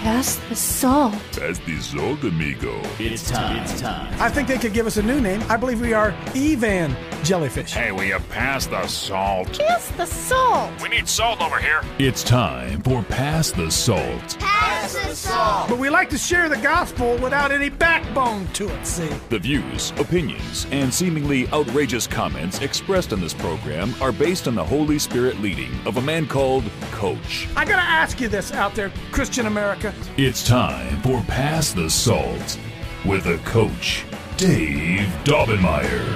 Pass the salt. Pass the salt, amigo. It's time. I think they could give us a new name. I believe we are Evan Jellyfish. Hey, will you pass the salt? Pass the salt. We need salt over here. It's time for Pass the Salt. Pass the salt. But we like to share the gospel without any backbone to it, see? The views, opinions, and seemingly outrageous comments expressed on this program are based on the Holy Spirit leading of a man called Coach. I gotta ask you this out there, Christian America. It's time for Pass the Salt with a Coach, Dave Daubenmire.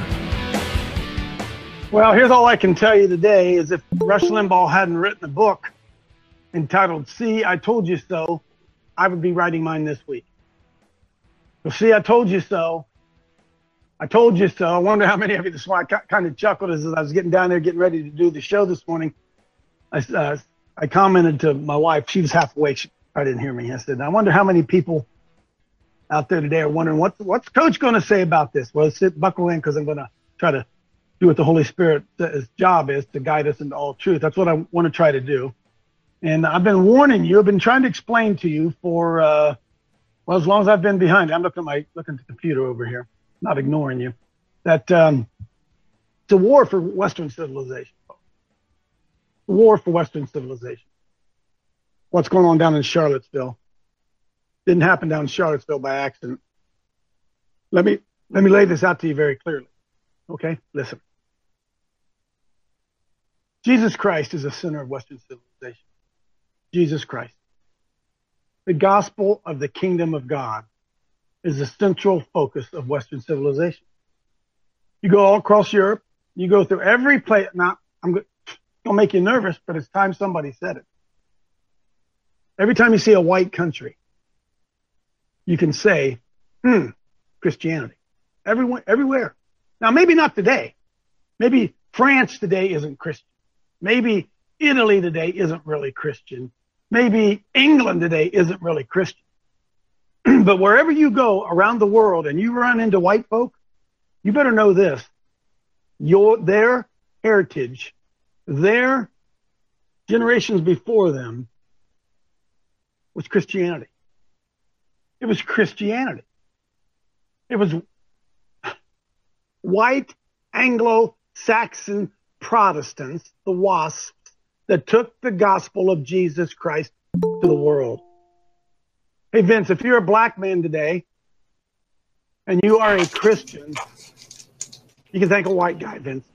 Well, here's all I can tell you today is if Rush Limbaugh hadn't written a book entitled See, I Told You So, I would be writing mine this week. So, see, I told you so. I told you so. I wonder how many of you, this is why I kind of chuckled as I was getting down there, getting ready to do the show this morning. I commented to my wife. She was half awake. She probably didn't hear me. I said, I wonder how many people out there today are wondering what's Coach going to say about this? Well, buckle in because I'm going to try to do what the Holy Spirit's job is to guide us into all truth. That's what I want to try to do. And I've been warning you. I've been trying to explain to you for, as long as I've been behind. I'm looking at the computer over here, not ignoring you, that it's a war for Western civilization. A war for Western civilization. What's going on down in Charlottesville didn't happen down in Charlottesville by accident. Let me lay this out to you very clearly. Okay, listen. Jesus Christ is the center of Western civilization. Jesus Christ. The gospel of the kingdom of God is the central focus of Western civilization. You go all across Europe, you go through every place. Now, I'm going to make you nervous, but it's time somebody said it. Every time you see a white country, you can say, Christianity. Everywhere. Now, maybe not today. Maybe France today isn't Christian. Maybe Italy today isn't really Christian. Maybe England today isn't really Christian. But wherever you go around the world and you run into white folk, you better know this. Their heritage, their generations before them was Christianity. It was Christianity. It was white Anglo-Saxon Protestants, the WASPs, that took the gospel of Jesus Christ to the world. Hey, Vince, if you're a black man today and you are a Christian, you can thank a white guy, Vince.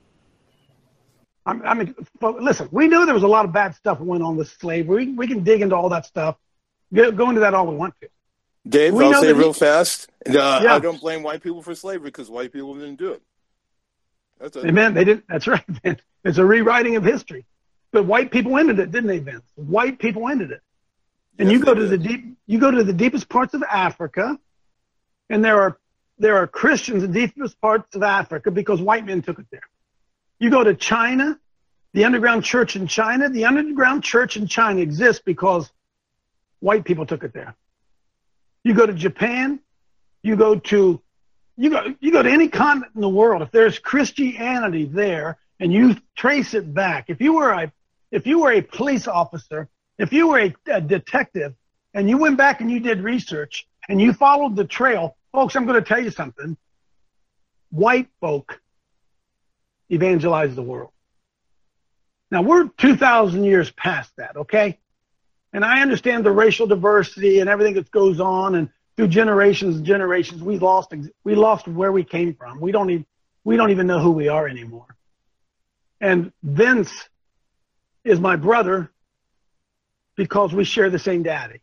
I mean, listen, we know there was a lot of bad stuff that went on with slavery. We can dig into all that stuff. Go into that all we want to. Dave, I'll say real fast. Yeah. I don't blame white people for slavery because white people didn't do it. That's it. Amen. They didn't. That's right, Vince. It's a rewriting of history. But white people ended it, didn't they, Vince? White people ended it. And yes, you go to the deepest parts of Africa, and there are Christians in the deepest parts of Africa because white men took it there. You go to China, the underground church in China. The underground church in China exists because white people took it there. You go to Japan, you go to any continent in the world. If there's Christianity there, and you trace it back, if you were a police officer, if you were a detective, and you went back and you did research and you followed the trail, folks, I'm going to tell you something. White folk evangelized the world. Now we're 2,000 years past that, okay? And I understand the racial diversity and everything that goes on, and through generations and generations, we lost where we came from. We don't even know who we are anymore. And Vince is my brother because we share the same daddy.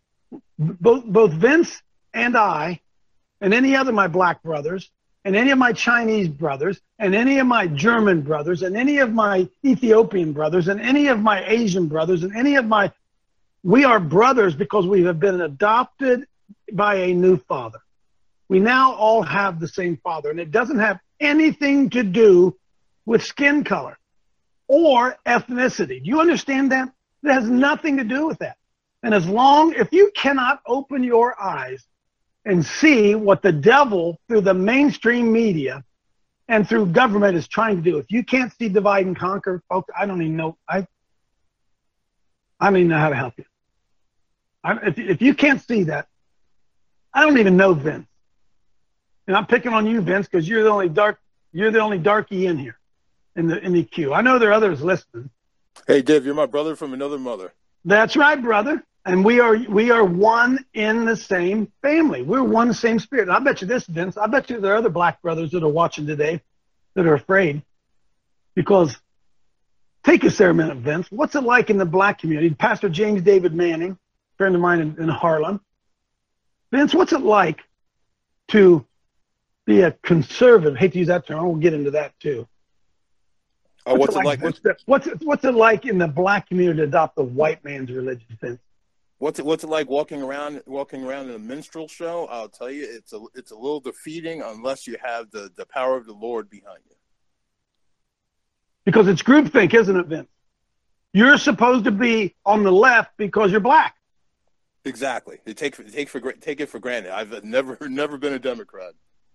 Both Vince and I, and any other of my black brothers, and any of my Chinese brothers, and any of my German brothers, and any of my Ethiopian brothers, and any of my Asian brothers, and we are brothers because we have been adopted by a new father. We now all have the same father, and it doesn't have anything to do with skin color or ethnicity. Do you understand that? It has nothing to do with that. And if you cannot open your eyes and see what the devil through the mainstream media and through government is trying to do, if you can't see divide and conquer, folks, I don't even know how to help you. If you can't see that, I don't even know Vince. And I'm picking on you, Vince, because you're the only darky in here in the queue. I know there are others listening. Hey, Dave, you're my brother from another mother. That's right, brother. And we are one in the same family. We're one same spirit. And I bet you this, Vince. I bet you there are other black brothers that are watching today that are afraid. Because take us there a minute, Vince. What's it like in the black community? Pastor James David Manning, a friend of mine in Harlem. Vince, what's it like to be a conservative? I hate to use that term. I won't get into that too. What's it like? What's it like in the black community to adopt the white man's religion, Vince? What's it like walking around in a minstrel show? I'll tell you, it's a little defeating unless you have the power of the Lord behind you. Because it's groupthink, isn't it, Vince? You're supposed to be on the left because you're black. Exactly. They take it for granted. I've never been a Democrat.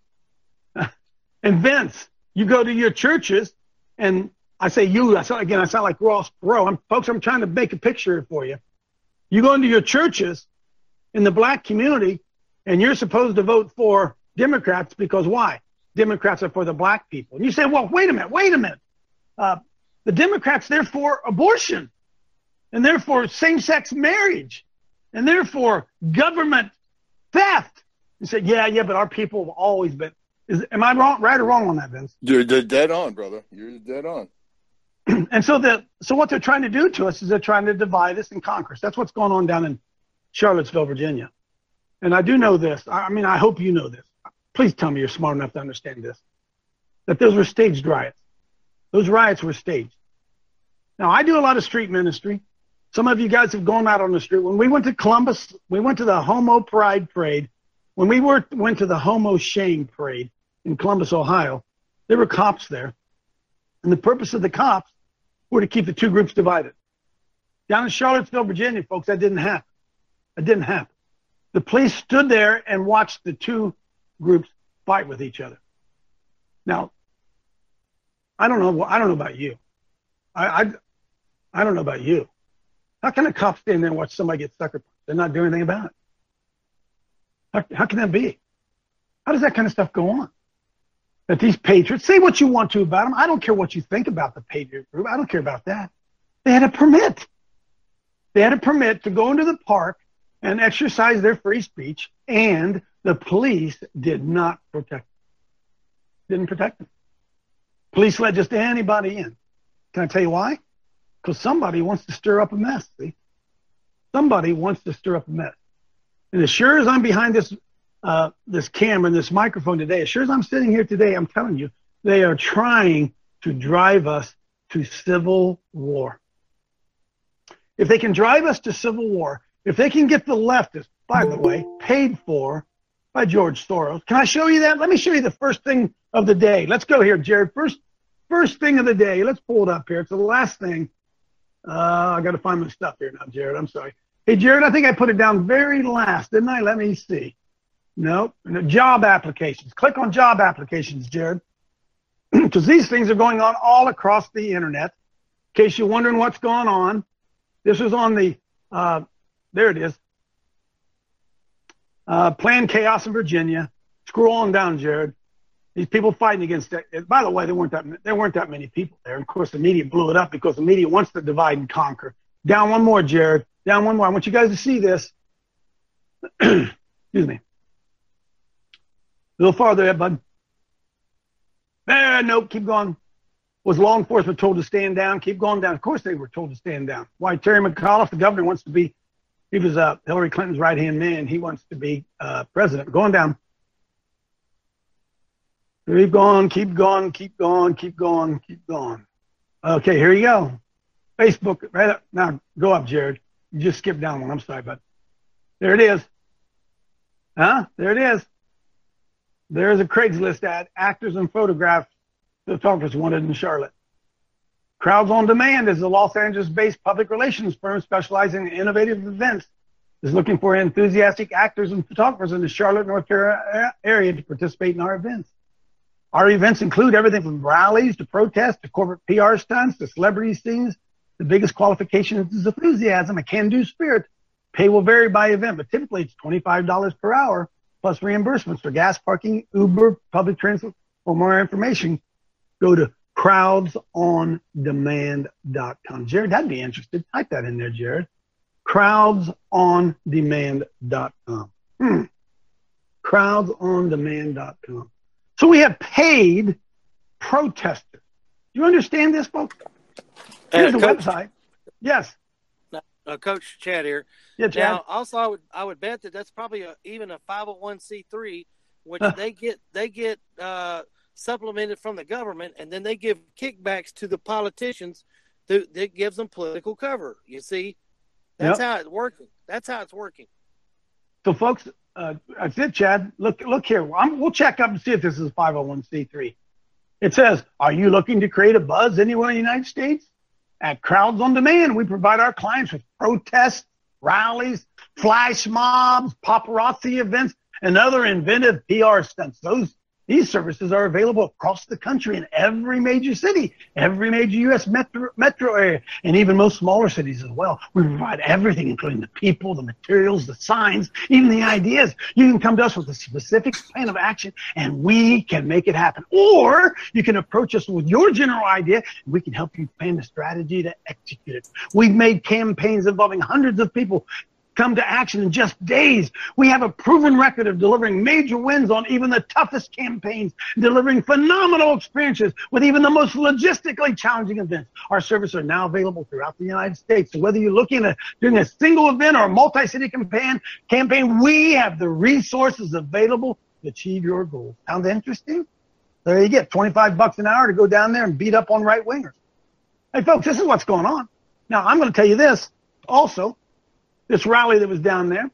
And Vince, you go to your churches, and I say you. I sound like Ross Perot. I'm trying to make a picture for you. You go into your churches in the black community, and you're supposed to vote for Democrats because why? Democrats are for the black people. And you say, well, wait a minute. The Democrats, they're for abortion, and they're for same-sex marriage, and they're for government theft. You say, yeah, but our people have always been. Am I wrong, right or wrong on that, Vince? You're dead on, brother. You're dead on. And so what they're trying to do to us is they're trying to divide us and conquer us. That's what's going on down in Charlottesville, Virginia. And I do know this. I hope you know this. Please tell me you're smart enough to understand this. That those were staged riots. Those riots were staged. Now, I do a lot of street ministry. Some of you guys have gone out on the street. When we went to Columbus, we went to the Homo Pride Parade. When we went to the Homo Shame Parade in Columbus, Ohio, there were cops there. And the purpose of the cops were to keep the two groups divided. Down in Charlottesville, Virginia, folks, that didn't happen. It didn't happen. The police stood there and watched the two groups fight with each other. Now, I don't know about you. I don't know about you. How can a cop stand there and watch somebody get sucker punched? They're not doing anything about it. How can that be? How does that kind of stuff go on? That these patriots, say what you want to about them. I don't care what you think about the patriot group. I don't care about that. They had a permit. They had a permit to go into the park and exercise their free speech, and the police did not protect them. Didn't protect them. Police let just anybody in. Can I tell you why? Because somebody wants to stir up a mess, see? Somebody wants to stir up a mess. And as sure as I'm behind this camera and this microphone today, as sure as I'm sitting here today, I'm telling you, they are trying to drive us to civil war. If they can drive us to civil war, if they can get the leftists, by the way, paid for by George Soros. Can I show you that? Let me show you the first thing of the day. Let's go here, Jared. First thing of the day. Let's pull it up here. It's the last thing. I got to find my stuff here now, Jared. I'm sorry. Hey, Jared, I think I put it down very last, didn't I? Let me see. No, job applications. Click on job applications, Jared, because these things are going on all across the internet. In case you're wondering what's going on, this was on the, there it is, planned chaos in Virginia. Scroll on down, Jared. These people fighting against it. By the way, there weren't that many people there. And of course, the media blew it up because the media wants to divide and conquer. Down one more, Jared. Down one more. I want you guys to see this. Excuse me. A little farther there, bud. There, nope, keep going. Was law enforcement told to stand down? Keep going down. Of course they were told to stand down. Why? Terry McAuliffe, the governor, wants to be, he was Hillary Clinton's right-hand man. He wants to be president. Going down. Keep going, keep going, keep going, keep going, keep going. Okay, here you go. Facebook, right up. Now, go up, Jared. You just skipped down one. I'm sorry, bud. There it is. Huh? There it is. There's a Craigslist ad. Actors and photographers wanted in Charlotte. Crowds on Demand is a Los Angeles-based public relations firm specializing in innovative events. Is looking for enthusiastic actors and photographers in the Charlotte, North Carolina area to participate in our events. Our events include everything from rallies to protests to corporate PR stunts to celebrity scenes. The biggest qualification is enthusiasm, a can-do spirit, Pay will vary by event, but typically it's $25 per hour plus reimbursements for gas, parking, Uber, public transit. For more information, go to crowdsondemand.com. Jared, that'd be interesting. Type that in there, Jared. Crowdsondemand.com. Crowdsondemand.com. So we have paid protesters. Do you understand this, folks? Here's the website. Yes. Coach Chad here. Yeah, Chad. Now, also, I would bet that that's probably even a 501c3, which they get supplemented from the government, and then they give kickbacks to the politicians that gives them political cover. You see, that's how it's working. That's how it's working. So, folks, that's it, Chad. Look here. We'll check up and see if this is a 501c3. It says, are you looking to create a buzz anywhere in the United States? At Crowds on Demand, we provide our clients with protests, rallies, flash mobs, paparazzi events, and other inventive PR stunts. These services are available across the country in every major city, every major U.S. metro area, and even most smaller cities as well. We provide everything, including the people, the materials, the signs, even the ideas. You can come to us with a specific plan of action, and we can make it happen. Or you can approach us with your general idea, and we can help you plan the strategy to execute it. We've made campaigns involving hundreds of people come to action in just days. We have a proven record of delivering major wins on even the toughest campaigns, delivering phenomenal experiences with even the most logistically challenging events. Our services are now available throughout the United States. So whether you're looking at doing a single event or a multi-city campaign, we have the resources available to achieve your goals. Sound interesting? There you get $25 an hour to go down there and beat up on right-wingers. Hey, folks, this is what's going on. Now, I'm going to tell you this also. This rally that was down there,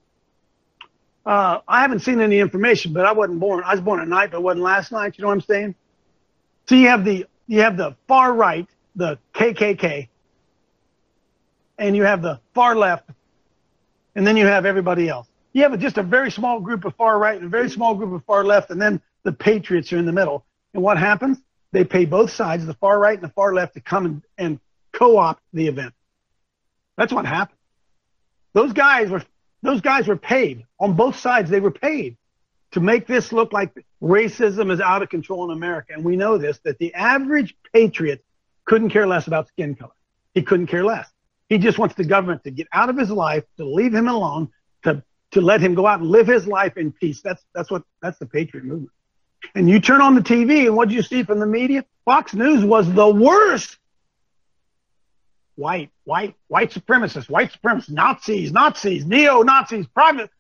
I haven't seen any information, but I wasn't born. I was born at night, but wasn't last night. You know what I'm saying? So you have the far right, the KKK, and you have the far left, and then you have everybody else. You have just a very small group of far right and a very small group of far left, and then the patriots are in the middle. And what happens? They pay both sides, the far right and the far left, to come and co-opt the event. That's what happened. Those guys were paid on both sides. They were paid to make this look like racism is out of control in America. And we know this, that the average patriot couldn't care less about skin color. He couldn't care less. He just wants the government to get out of his life, to leave him alone, to let him go out and live his life in peace. That's the patriot movement. And you turn on the TV, and what do you see from the media? Fox News was the worst. White supremacists, Nazis, neo-Nazis, private.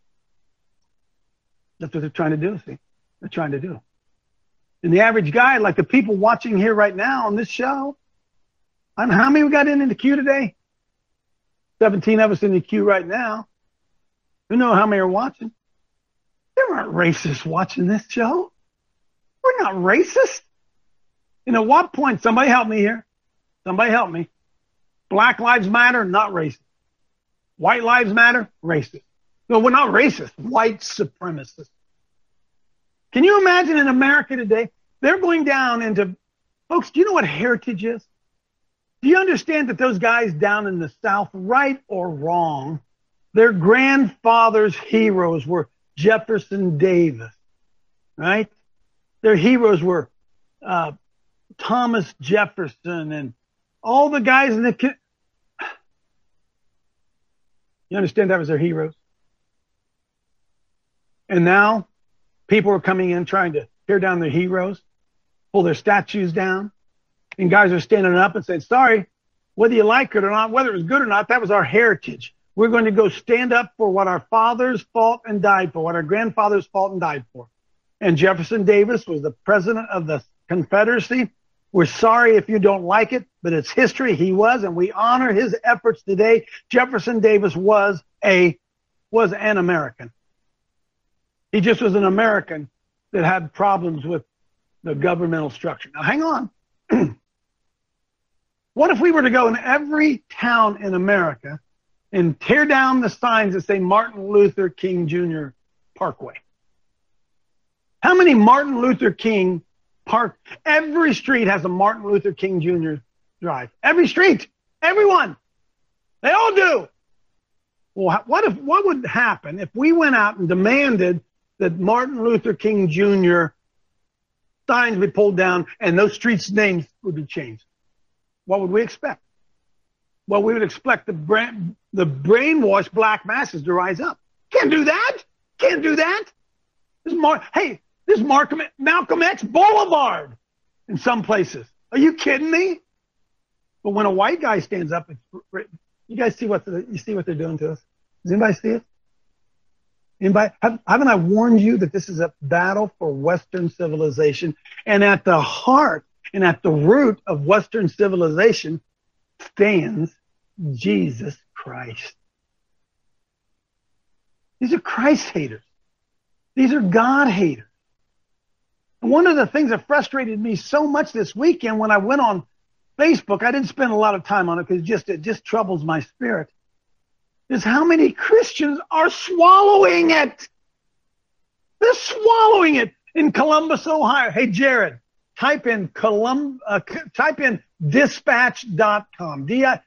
That's what they're trying to do, see? They're trying to do. And the average guy, like the people watching here right now on this show, how many we got in the queue today? 17 of us in the queue right now. You know how many are watching? There aren't racists watching this show. We're not racist. At what point, somebody help me here. Somebody help me. Black lives matter, not racist. White lives matter, racist. No, we're not racist, white supremacists. Can you imagine in America today, they're going down into, folks, do you know what heritage is? Do you understand that those guys down in the South, right or wrong, their grandfather's heroes were Jefferson Davis, right? Their heroes were Thomas Jefferson and all the guys in the... You understand that was their heroes? And now people are coming in trying to tear down their heroes, pull their statues down, and guys are standing up and saying, sorry, whether you like it or not, whether it was good or not, that was our heritage. We're going to go stand up for what our fathers fought and died for, what our grandfathers fought and died for. And Jefferson Davis was the president of the Confederacy. We're sorry if you don't like it, but it's history. He was, and we honor his efforts today. Jefferson Davis was an American. He just was an American that had problems with the governmental structure. Now, hang on. What if we were to go in every town in America and tear down the signs that say Martin Luther King Jr. Parkway? How many Martin Luther King Park? Every street has a Martin Luther King Jr. drive. Every street. Everyone. They all do. Well, what would happen if we went out and demanded that Martin Luther King Jr. signs be pulled down and those streets' names would be changed? What would we expect? Well, we would expect the brainwashed black masses to rise up. Can't do that. Can't do that. This is Malcolm X Boulevard in some places. Are you kidding me? But when a white guy stands up, you guys see what they're doing to us? Does anybody see it? Anybody? Haven't I warned you that this is a battle for Western civilization? And at the heart and at the root of Western civilization stands Jesus Christ. These are Christ haters. These are God haters. And one of the things that frustrated me so much this weekend when I went on Facebook, I didn't spend a lot of time on it because it just troubles my spirit, is how many Christians are swallowing it. They're swallowing it in Columbus, Ohio. Hey, Jared, type in dispatch.com.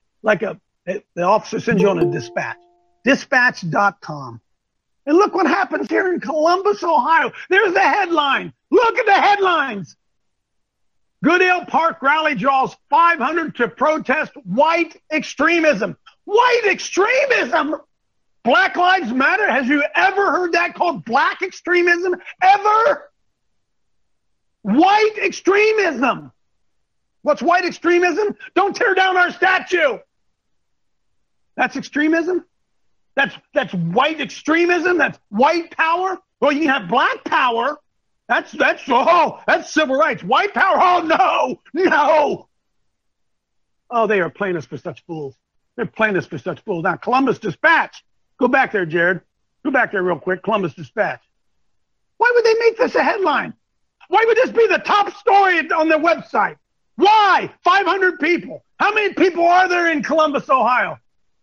The officer sends you on a dispatch. Dispatch.com. And look what happens here in Columbus, Ohio. There's the headline. Look at the headlines. Goodale Park rally draws 500 to protest white extremism. White extremism? Black Lives Matter? Have you ever heard that called black extremism? Ever? White extremism. What's white extremism? Don't tear down our statue. That's extremism? That's white extremism? That's white power? Well, you can have black power. That's civil rights. White power? Oh, no. Oh, they are playing us for such fools. They're playing us for such fools. Now, Columbus Dispatch. Go back there, Jared. Go back there real quick. Columbus Dispatch. Why would they make this a headline? Why would this be the top story on their website? Why? 500 people. How many people are there in Columbus, Ohio?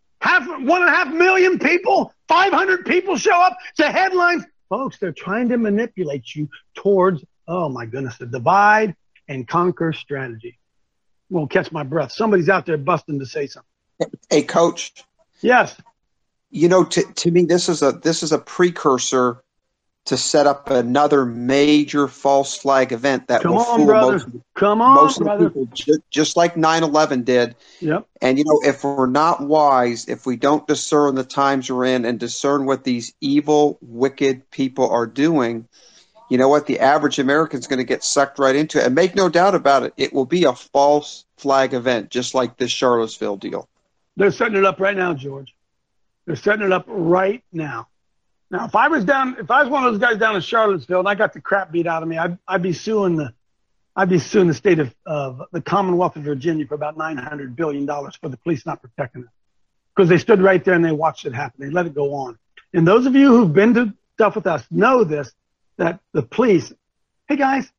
1.5 million people? 500 people show up to headlines? Folks, they're trying to manipulate you towards, oh my goodness, the divide and conquer strategy. Won't catch my breath. Somebody's out there busting to say something. Hey, Coach. Yes. You know, to me, this is a precursor to set up another major false flag event that will fool most of the people, just like 9/11 did. Yep. And, you know, if we're not wise, if we don't discern the times we're in and discern what these evil, wicked people are doing, you know what? The average American's going to get sucked right into it. And make no doubt about it, it will be a false flag event, just like this Charlottesville deal. They're setting it up right now, George. They're setting it up right now. Now, if I was one of those guys down in Charlottesville and I got the crap beat out of me, I'd be suing the state of the Commonwealth of Virginia for about $900 billion for the police not protecting us. Because they stood right there and they watched it happen. They let it go on. And those of you who've been to stuff with us know this, that the police, hey guys,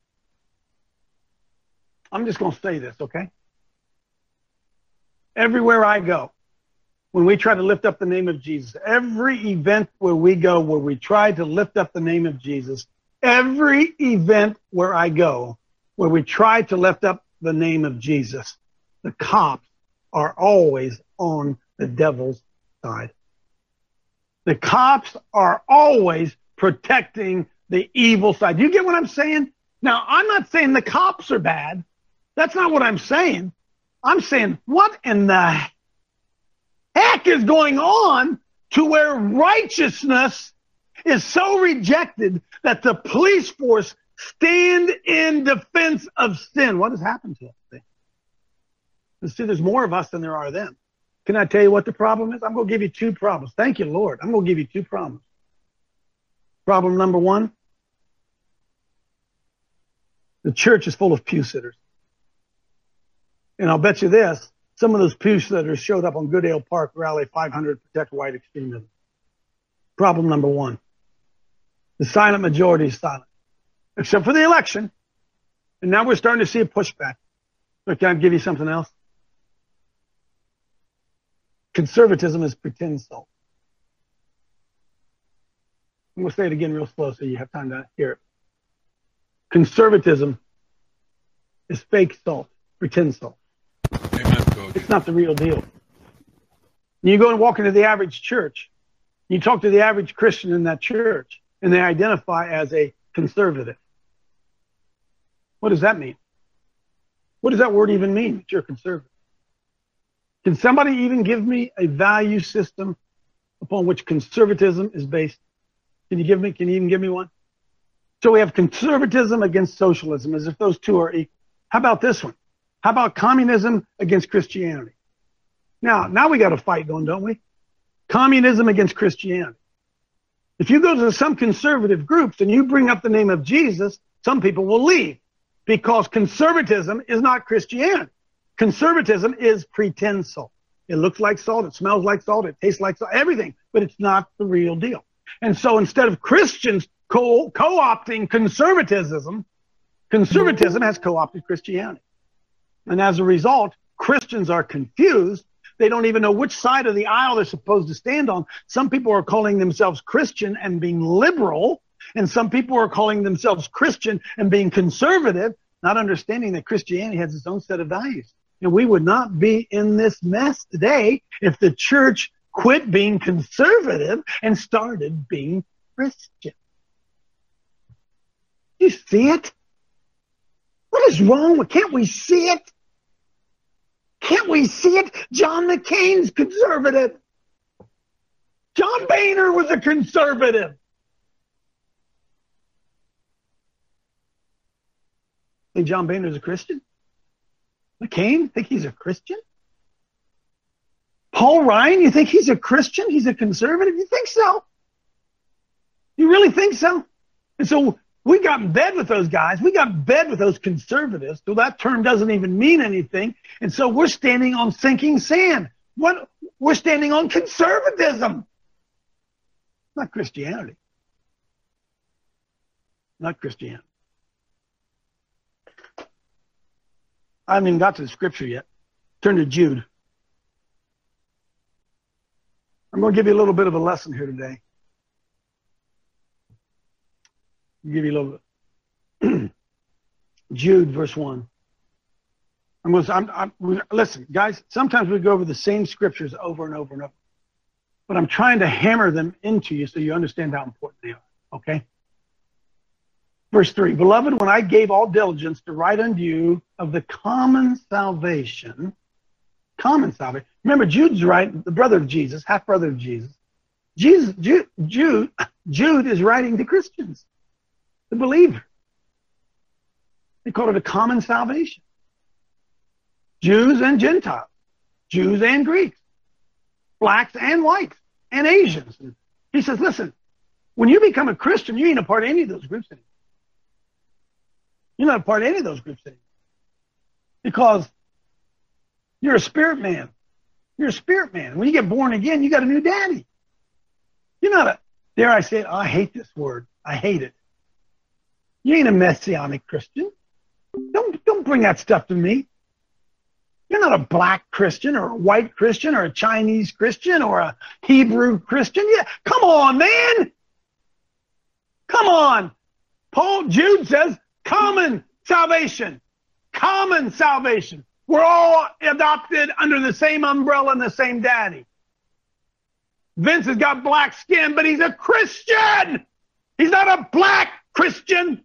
I'm just going to say this, okay? Everywhere I go, when we try to lift up the name of Jesus, every event where we go where we try to lift up the name of Jesus, every event where I go where we try to lift up the name of Jesus, the cops are always on the devil's side. The cops are always protecting the evil side. You get what I'm saying? Now, I'm not saying the cops are bad. That's not what I'm saying. I'm saying, what in the heck is going on to where righteousness is so rejected that the police force stand in defense of sin? What has happened to us? See, there's more of us than there are them. Can I tell you what the problem is? I'm going to give you two problems. Thank you, Lord. I'm going to give you two problems. Problem number one, the church is full of pew sitters. And I'll bet you this, some of those pew sitters showed up on Goodale Park Rally 500 Protect White Extremism. Problem number one, the silent majority is silent, except for the election. And now we're starting to see a pushback. But can I give you something else? Conservatism is pretend salt. I'm going to say it again real slow so you have time to hear it. Conservatism is fake salt, pretend salt. Amen, Coach. It's not the real deal. You go and walk into the average church, You talk to the average Christian in that church, and they identify as a conservative. What does that mean? What does that word even mean, that you're conservative? Can somebody even give me a value system upon which conservatism is based? Can you even give me one? So we have conservatism against socialism, as if those two are equal. How about this one? How about communism against Christianity? Now we got a fight going, don't we? Communism against Christianity. If you go to some conservative groups and you bring up the name of Jesus, some people will leave, because conservatism is not Christianity. Conservatism is pretensal. It looks like salt, it smells like salt, it tastes like salt, everything, but it's not the real deal. And so instead of Christians co-opting conservatism has co-opted Christianity. And as a result, Christians are confused. They don't even know which side of the aisle they're supposed to stand on. Some people are calling themselves Christian and being liberal, and some people are calling themselves Christian and being conservative, not understanding that Christianity has its own set of values. And we would not be in this mess today if the church quit being conservative and started being Christian. You see it? What is wrong with, can't we see it? Can't we see it? John McCain's conservative. John Boehner was a conservative. Think John Boehner's a Christian? McCain, think he's a Christian? Paul Ryan, you think he's a Christian? He's a conservative? You think so? You really think so? And so we got in bed with those guys. We got in bed with those conservatives. So that term doesn't even mean anything. And so we're standing on sinking sand. We're standing on conservatism. Not Christianity. Not Christianity. I haven't even got to the scripture yet. Turn to Jude. I'm going to give you a little bit of a lesson here today. I'll give you a little bit. Jude, verse 1. Listen, guys, sometimes we go over the same scriptures over and over and over. But I'm trying to hammer them into you so you understand how important they are. Okay? Verse 3, Beloved, when I gave all diligence to write unto you of the common salvation. Remember, Jude's right, the brother of Jesus, half-brother of Jesus. Jude is writing to Christians, the believer. They call it a common salvation. Jews and Gentiles, Jews and Greeks, blacks and whites, and Asians. And he says, listen, when you become a Christian, you ain't a part of any of those groups anymore. You're not a part of any of those groups anymore. Because you're a spirit man. You're a spirit man. When you get born again, you got a new daddy. You're not dare I say it, I hate this word. I hate it. You ain't a messianic Christian. Don't bring that stuff to me. You're not a black Christian or a white Christian or a Chinese Christian or a Hebrew Christian. Yeah, come on, man. Come on. Jude says, common salvation. Common salvation. We're all adopted under the same umbrella and the same daddy. Vince has got black skin, but he's a Christian. He's not a black Christian.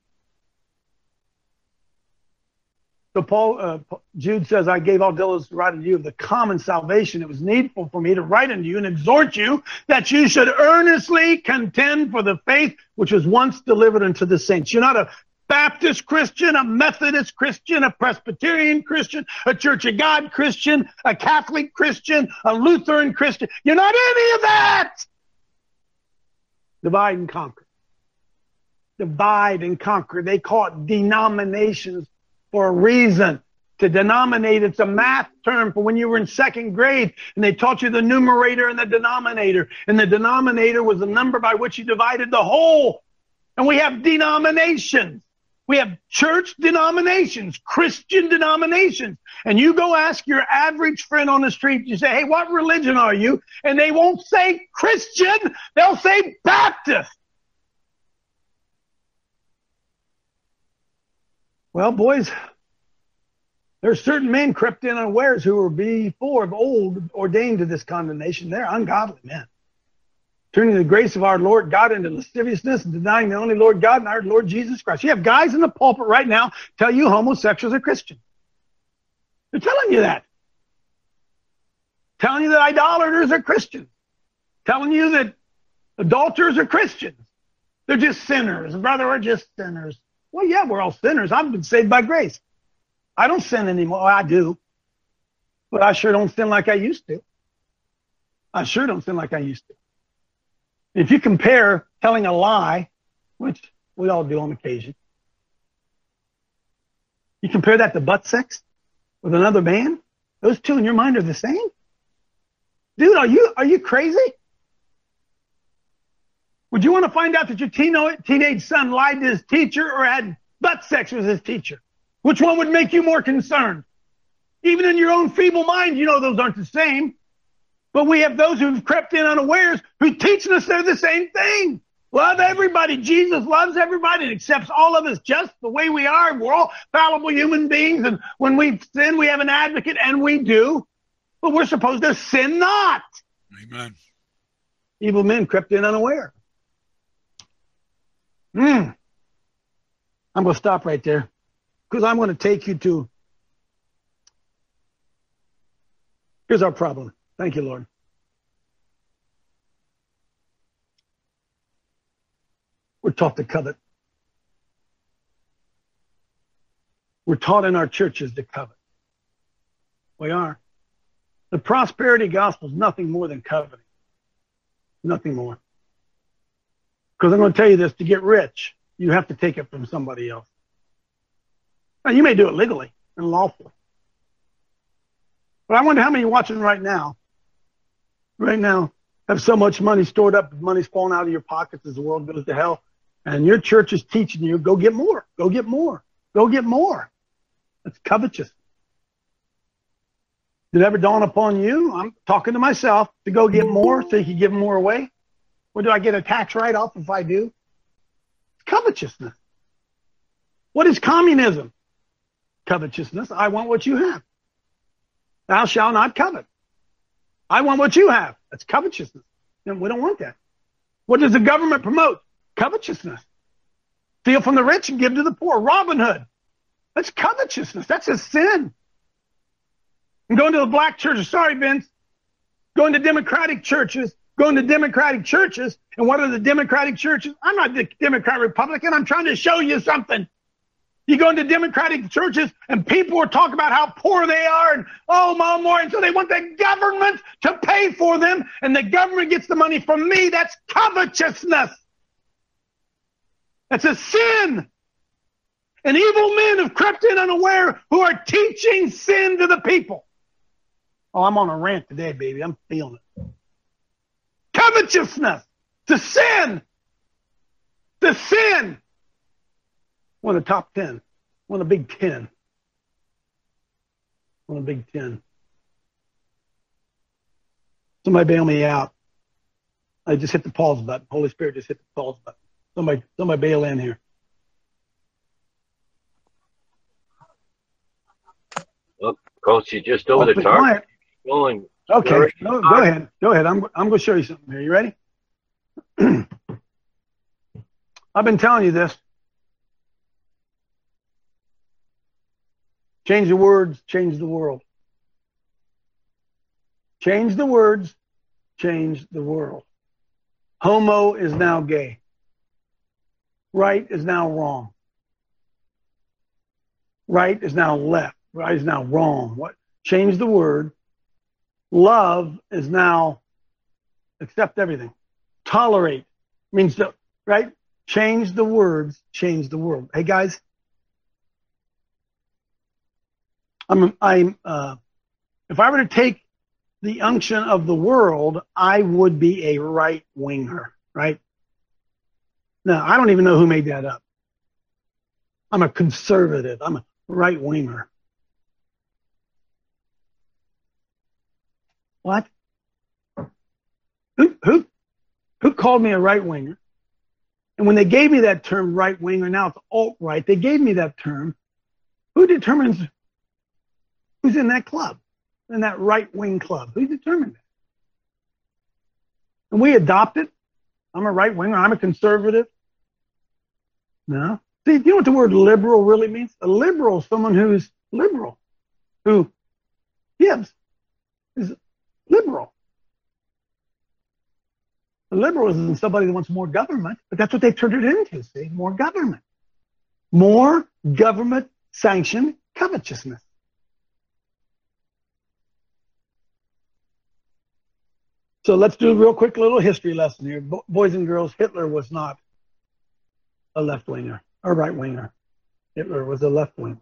So Jude says, I gave all diligence to write unto you of the common salvation. It was needful for me to write unto you and exhort you that you should earnestly contend for the faith which was once delivered unto the saints. You're not a Baptist Christian, a Methodist Christian, a Presbyterian Christian, a Church of God Christian, a Catholic Christian, a Lutheran Christian. You're not any of that. Divide and conquer. Divide and conquer. They call it denominations for a reason. To denominate, it's a math term for when you were in second grade and they taught you the numerator and the denominator. And the denominator was the number by which you divided the whole. And we have denominations. We have church denominations, Christian denominations. And you go ask your average friend on the street, you say, hey, what religion are you? And they won't say Christian, they'll say Baptist. Well, boys, there's certain men crept in unawares who were before of old ordained to this condemnation. They're ungodly men. turning the grace of our Lord God into lasciviousness and denying the only Lord God and our Lord Jesus Christ. You have guys in the pulpit right now tell you homosexuals are Christian. They're telling you that. Telling you that idolaters are Christians. Telling you that adulterers are Christians. They're just sinners. Brother, we're just sinners. Well, yeah, we're all sinners. I've been saved by grace. I don't sin anymore. Well, I do. But I sure don't sin like I used to. I sure don't sin like I used to. If you compare telling a lie, which we all do on occasion, you compare that to butt sex with another man, those two in your mind are the same? Dude, are you crazy? Would you want to find out that your teenage son lied to his teacher or had butt sex with his teacher? Which one would make you more concerned? Even in your own feeble mind, you know those aren't the same. But we have those who've crept in unawares who teaching us they're the same thing. Love everybody. Jesus loves everybody and accepts all of us just the way we are. We're all fallible human beings. And when we sin, we have an advocate, and we do. But we're supposed to sin not. Amen. Evil men crept in unaware. I'm going to stop right there because I'm going to take you to, here's our problem. Thank you, Lord. We're taught to covet. We're taught in our churches to covet. We are. The prosperity gospel is nothing more than coveting. Nothing more. Because I'm going to tell you this, to get rich, you have to take it from somebody else. Now, you may do it legally and lawfully. But I wonder how many watching right now, have so much money stored up, money's falling out of your pockets as the world goes to hell, and your church is teaching you, go get more, go get more, go get more. That's covetous. Did it ever dawn upon you, I'm talking to myself, to go get more so you can give more away? Or do I get a tax write-off if I do? It's covetousness. What is communism? Covetousness. I want what you have. Thou shalt not covet. I want what you have. That's covetousness. And we don't want that. What does the government promote? Covetousness. Steal from the rich and give to the poor. Robin Hood. That's covetousness. That's a sin. And going to the black churches. Sorry, Vince. Going to democratic churches. And what are the democratic churches? I'm not the Democrat Republican. I'm trying to show you something. You go into democratic churches and people are talking about how poor they are and more. And so they want the government to pay for them and the government gets the money from me. That's covetousness. That's a sin. And evil men have crept in unaware who are teaching sin to the people. Oh, I'm on a rant today, baby. I'm feeling it. Covetousness. To sin. To sin. One of the top 10. One of the big 10. One of the big 10. Somebody bail me out. I just hit the pause button. Holy Spirit just hit the pause button. Somebody bail in here. Well, Coach, you just over the target. Going. Okay, go ahead. Go ahead. I'm going to show you something here. You ready? I've been telling you this. Change the words, change the world. Change the words, change the world. Homo is now gay. Right is now wrong. Right is now left. Right is now wrong. What? Change the word. Love is now accept everything. Tolerate means to, right? Change the words, change the world. Hey guys, if I were to take the unction of the world, I would be a right winger, right? No, I don't even know who made that up. I'm a conservative. I'm a right winger. What? Who called me a right winger? And when they gave me that term, right winger, now it's alt-right, they gave me that term. Who determines who's in that club, in that right wing club? Who determined that? And we adopt it I'm a right-winger. I'm a conservative. No. See, you know what the word liberal really means? A liberal is someone who's liberal, who gives, is liberal. A liberal isn't somebody that wants more government, but that's what they've turned it into, see? More government. More government-sanctioned covetousness. So let's do a real quick little history lesson here. Boys and girls, Hitler was not a left-winger or right-winger. Hitler was a left-winger.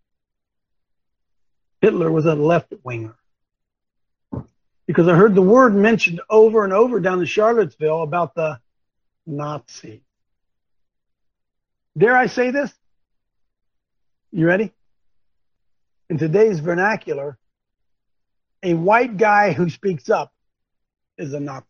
Hitler was a left-winger. Because I heard the word mentioned over and over down in Charlottesville about the Nazis. Dare I say this? You ready? In today's vernacular, a white guy who speaks up is a Nazi.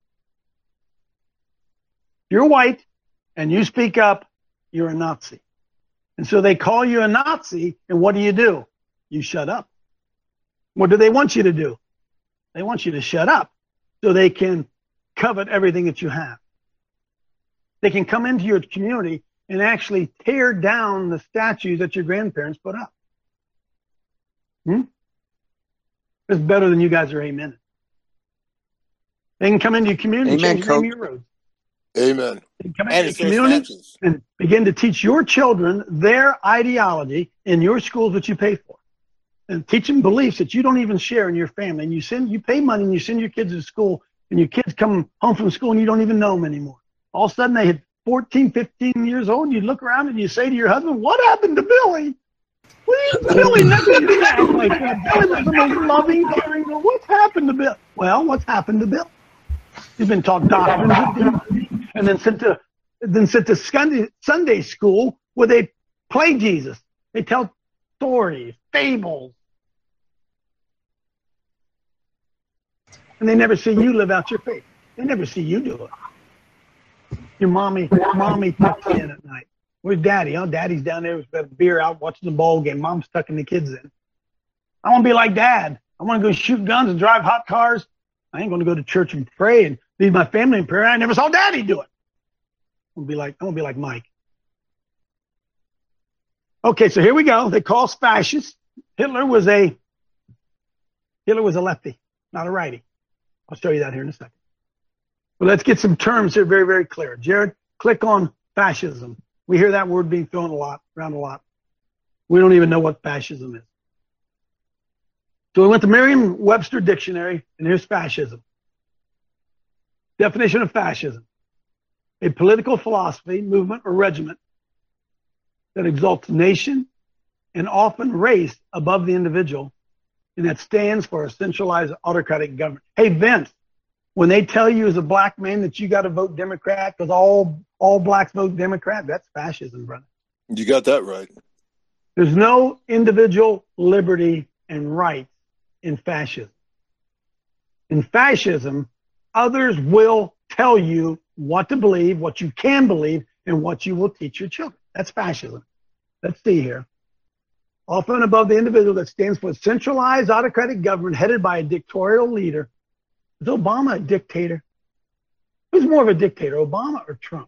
You're white and you speak up, you're a Nazi. And so they call you a Nazi, and what do? You shut up. What do they want you to do? They want you to shut up so they can covet everything that you have. They can come into your community and actually tear down the statues that your grandparents put up. It's better than you guys are amen. They can come into your community and change your roads. Amen. They can come into your community and begin to teach your children their ideology in your schools that you pay for. And teach them beliefs that you don't even share in your family. And you pay money and you send your kids to school, and your kids come home from school and you don't even know them anymore. All of a sudden they hit 14, 15 years old, and you look around and you say to your husband, "What happened to Billy? Billy never used to act like that. Billy was the most loving, caring. What's happened to Bill?" Well, what's happened to Bill? He's been taught doctrines and then sent to Sunday school where they play Jesus. They tell stories, fables. And they never see you live out your faith. They never see you do it. Your mommy tucks you in at night. Where's Daddy? Oh, Daddy's down there with a beer out watching the ball game. Mom's tucking the kids in. I want to be like Dad. I want to go shoot guns and drive hot cars. I ain't going to go to church and pray and lead my family in prayer. I never saw Daddy do it. I'm going to be like Mike. Okay, so here we go. They call us fascists. Hitler was a lefty, not a righty. I'll show you that here in a second. But let's get some terms here very, very clear. Jared, click on fascism. We hear that word being thrown around a lot. We don't even know what fascism is. So we went to Merriam-Webster Dictionary, and here's fascism. Definition of fascism: a political philosophy, movement, or regiment that exalts nation and often race above the individual, and that stands for a centralized autocratic government. Hey, Vince, when they tell you as a black man that you got to vote Democrat because all blacks vote Democrat, that's fascism, brother. You got that right. There's no individual liberty and rights in fascism. In fascism, others will tell you what to believe, what you can believe, and what you will teach your children. That's fascism. Let's see here. Often above the individual, that stands for a centralized autocratic government headed by a dictatorial leader. Is Obama a dictator? Who's more of a dictator, Obama or Trump?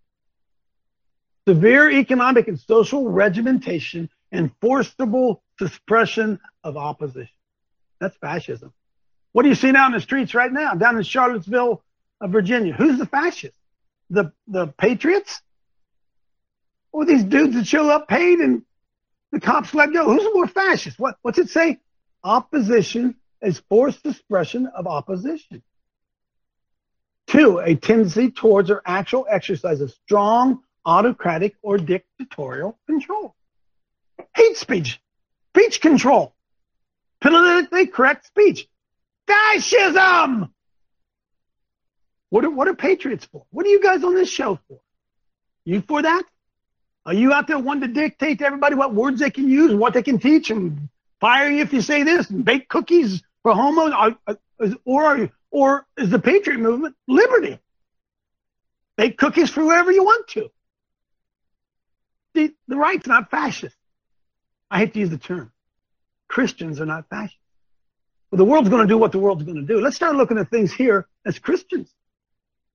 Severe economic and social regimentation and forcible suppression of opposition. That's fascism. What do you see now in the streets right now, down in Charlottesville, Virginia? Who's the fascist? The patriots? Or these dudes that show up paid and the cops let go? Who's more fascist? What's it say? Opposition is forced suppression of opposition. 2, a tendency towards or actual exercise of strong autocratic or dictatorial control. Hate speech. Speech control. Politically correct speech. Fascism! What are patriots for? What are you guys on this show for? You for that? Are you out there wanting to dictate to everybody what words they can use and what they can teach and fire you if you say this and bake cookies for homos? Or is the patriot movement liberty? Bake cookies for whoever you want to. See, the right's not fascist. I hate to use the term. Christians are not fascist. But the world's going to do what the world's going to do. Let's start looking at things here as Christians.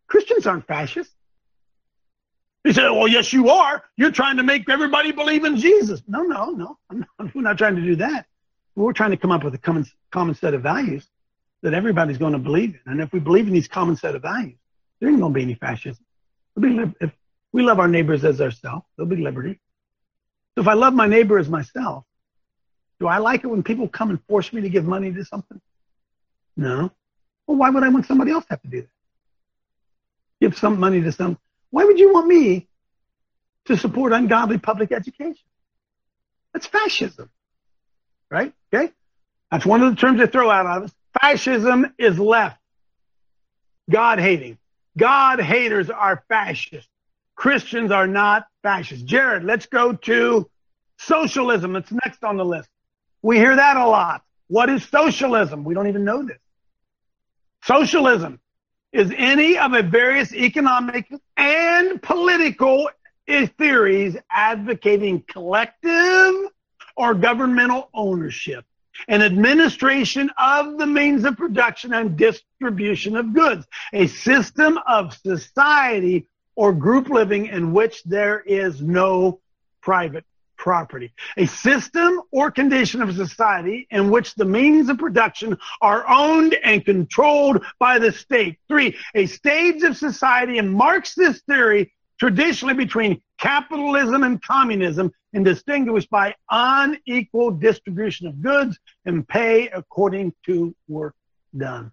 Christians aren't fascists. He said, well, yes, you are. You're trying to make everybody believe in Jesus. No. We're not trying to do that. We're trying to come up with a common set of values that everybody's going to believe in. And if we believe in these common set of values, there ain't going to be any fascism. If we love our neighbors as ourselves, there'll be liberty. So if I love my neighbor as myself, do I like it when people come and force me to give money to something? No. Well, why would I want somebody else to have to do that? Give some money to some. Why would you want me to support ungodly public education? That's fascism, right? Okay? That's one of the terms they throw out of us. Fascism is left. God-hating. God-haters are fascists. Christians are not fascists. Jared, let's go to socialism. That's next on the list. We hear that a lot. What is socialism? We don't even know this. Socialism is any of the various economic and political theories advocating collective or governmental ownership and administration of the means of production and distribution of goods, a system of society or group living in which there is no private property, a system or condition of society in which the means of production are owned and controlled by the state. 3, a stage of society, and marks this theory traditionally between capitalism and communism and distinguished by unequal distribution of goods and pay according to work done.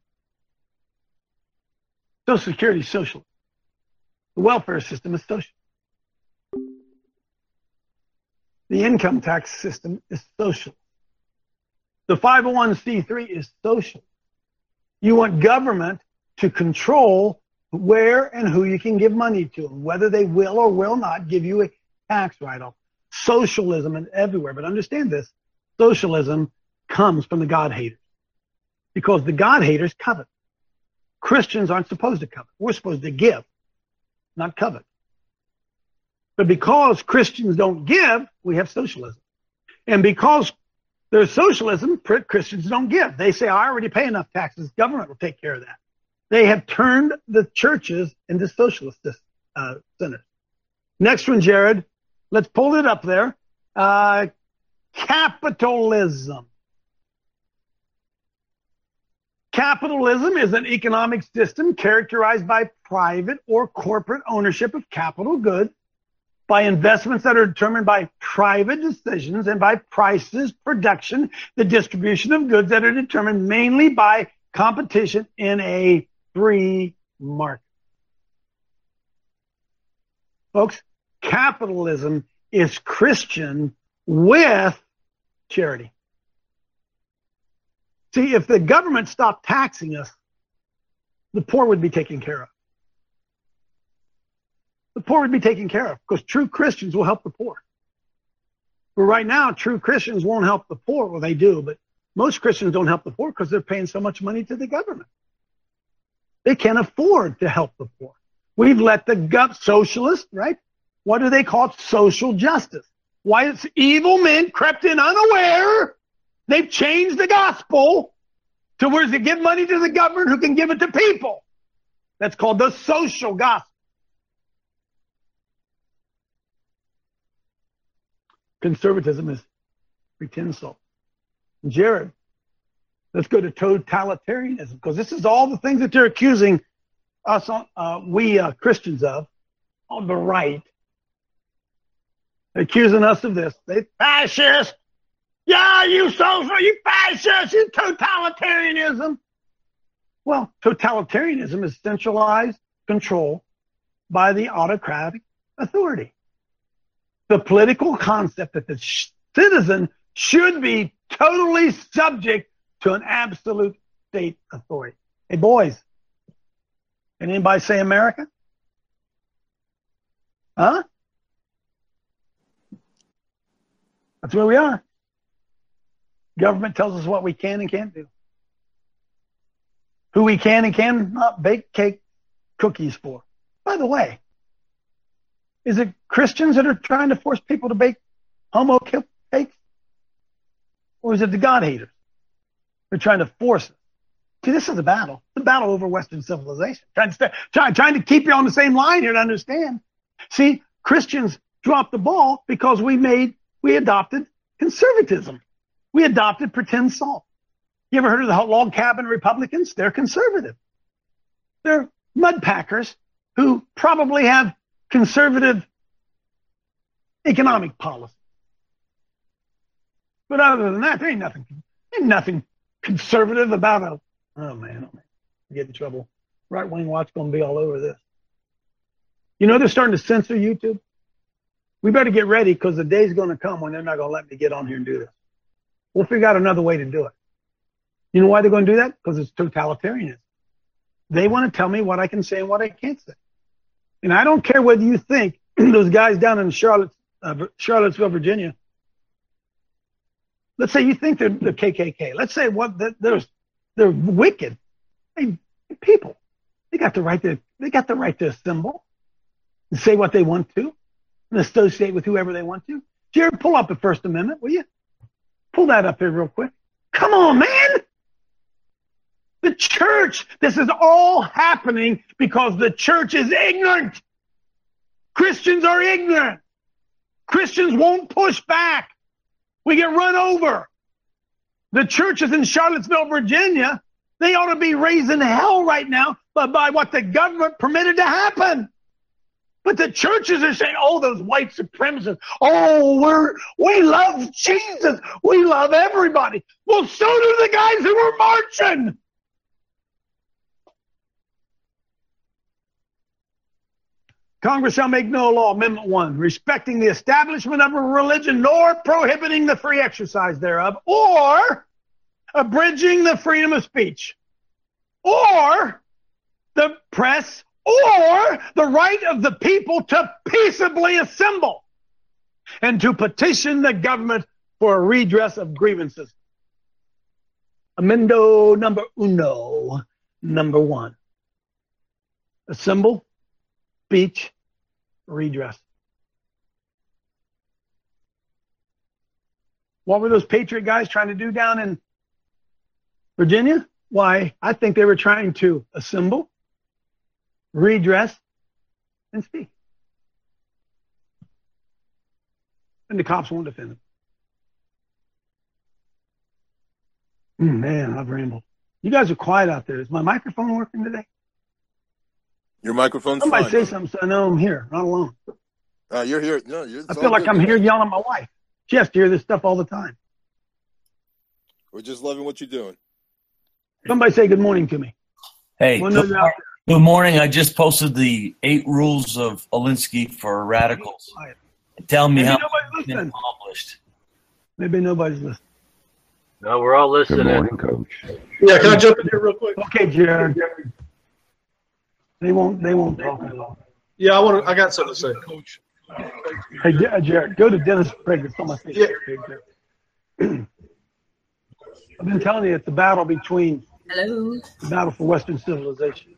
Social Security is social. The welfare system is social. The income tax system is social. The 501c3 is social. You want government to control where and who you can give money to, and whether they will or will not give you a tax write-off. Socialism is everywhere. But understand this, socialism comes from the God-haters, because the God-haters covet. Christians aren't supposed to covet. We're supposed to give, not covet. But because Christians don't give, we have socialism. And because there's socialism, Christians don't give. They say, I already pay enough taxes. Government will take care of that. They have turned the churches into socialist centers. Next one, Jared. Let's pull it up there. Capitalism. Capitalism is an economic system characterized by private or corporate ownership of capital goods, by investments that are determined by private decisions, and by prices, production, the distribution of goods that are determined mainly by competition in a free market. Folks, capitalism is Christian with charity. See, if the government stopped taxing us, the poor would be taken care of. The poor would be taken care of, because true Christians will help the poor. But right now, true Christians won't help the poor. Well, they do, but most Christians don't help the poor because they're paying so much money to the government. They can't afford to help the poor. We've let the socialists, right? What do they call it? Social justice. Why? It's evil men crept in unaware. They've changed the gospel to where they give money to the government who can give it to people. That's called the social gospel. Conservatism is pretend salt. Jared, let's go to totalitarianism, because this is all the things that they're accusing us, we Christians of, on the right. They're accusing us of this. They fascist. Yeah, you social, you fascist, you totalitarianism. Well, totalitarianism is centralized control by the autocratic authority. The political concept that the citizen should be totally subject to an absolute state authority. Hey, boys, can anybody say America? Huh? That's where we are. Government tells us what we can and can't do. Who we can and cannot bake cake cookies for. By the way, is it Christians that are trying to force people to bake homo cakes? Or is it the God-haters? They're trying to force us See, this is a battle. It's a battle over Western civilization. Trying to keep you on the same line here to understand. See, Christians dropped the ball because we adopted conservatism. We adopted pretend salt. You ever heard of the log cabin Republicans? They're conservative. They're mud packers who probably have conservative economic policy. But other than that, there ain't nothing conservative about oh man, get in trouble. Right-wing watch going to be all over this. You know they're starting to censor YouTube? We better get ready because the day's going to come when they're not going to let me get on here and do this. We'll figure out another way to do it. You know why they're going to do that? Because it's totalitarianism. They want to tell me what I can say and what I can't say. And I don't care whether you think those guys down in Charlottesville, Virginia, let's say you think they're the KKK. Let's say they're wicked. People. They got the right to assemble and say what they want to and associate with whoever they want to. Jared, pull up the First Amendment, will you? Pull that up here real quick. Come on, man. The church, this is all happening because the church is ignorant. Christians are ignorant. Christians won't push back. We get run over. The churches in Charlottesville, Virginia, they ought to be raising hell right now by what the government permitted to happen. But the churches are saying, oh, those white supremacists, oh, we love Jesus. We love everybody. Well, so do the guys who were marching. Congress shall make no law, Amendment 1, respecting the establishment of a religion, nor prohibiting the free exercise thereof, or abridging the freedom of speech, or the press, or the right of the people to peaceably assemble and to petition the government for a redress of grievances. Amendo number 1. Assemble, speech, redress. What were those Patriot guys trying to do down in Virginia? Why, I think they were trying to assemble, redress, and speak. And the cops won't defend them. Man, I've rambled. You guys are quiet out there. Is my microphone working today? Your microphone's Somebody fine. say something so I know I'm here, not alone. You're here. No, I feel like I'm here yelling at my wife. She has to hear this stuff all the time. We're just loving what you're doing. Somebody say good morning to me. Hey, good morning. I just posted the 8 rules of Alinsky for radicals. Tell me how it's been accomplished. Maybe nobody's listening. No, we're all listening. Good morning, Coach. Yeah, can I jump in here real quick? Okay, Jared. They won't talk at all. Yeah, I got something to say, Coach. Hey, Jared, go to Dennis Prager. Yeah. I've been telling you it's a battle between the battle for Western civilization.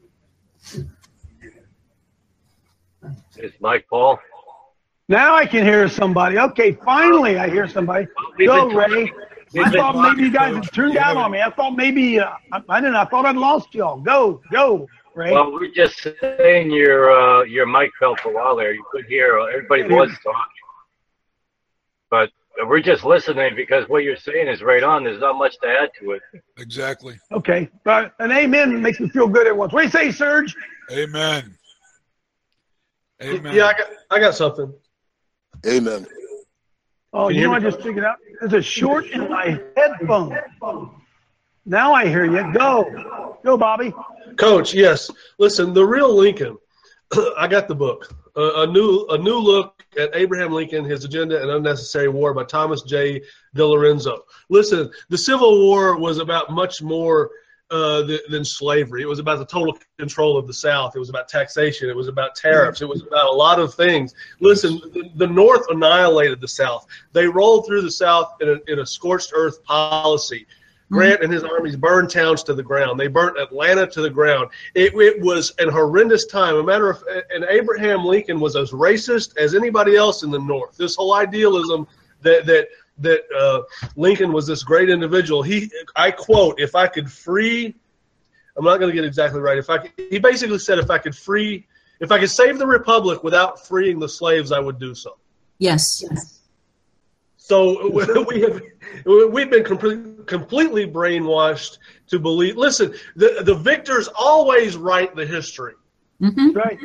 It's Mike Paul. Now I can hear somebody. Okay, finally I hear somebody. Go, Ray. I thought maybe you guys had turned out on me. I thought maybe I thought I'd lost y'all. Go, Ray. Well, we're just saying your mic fell for a while there. You could hear everybody was talking, but we're just listening because what you're saying is right on. There's not much to add to it. Exactly. Okay, an amen makes me feel good every once. What do you say, Serge? Amen. Amen. Yeah, I got something. Amen. Oh, you know I just figured out? There's a short in my headphone. Now I hear you. Go, Bobby. Coach, yes. Listen, The Real Lincoln. I got the book. A new look at Abraham Lincoln, His Agenda and Unnecessary War by Thomas J. DiLorenzo. Listen, the Civil War was about much more than slavery. It was about the total control of the South. It was about taxation. It was about tariffs. It was about a lot of things. Listen, the North annihilated the South. They rolled through the South in a scorched earth policy. Grant and his armies burned towns to the ground. They burnt Atlanta to the ground. It was an horrendous time. And Abraham Lincoln was as racist as anybody else in the North. This whole idealism that Lincoln was this great individual. I quote, if I could free I'm not going to get exactly right. He basically said if I could save the republic without freeing the slaves, I would do so. Yes. So we've been completely brainwashed to believe. Listen, the victors always write the history. Mm-hmm. Right.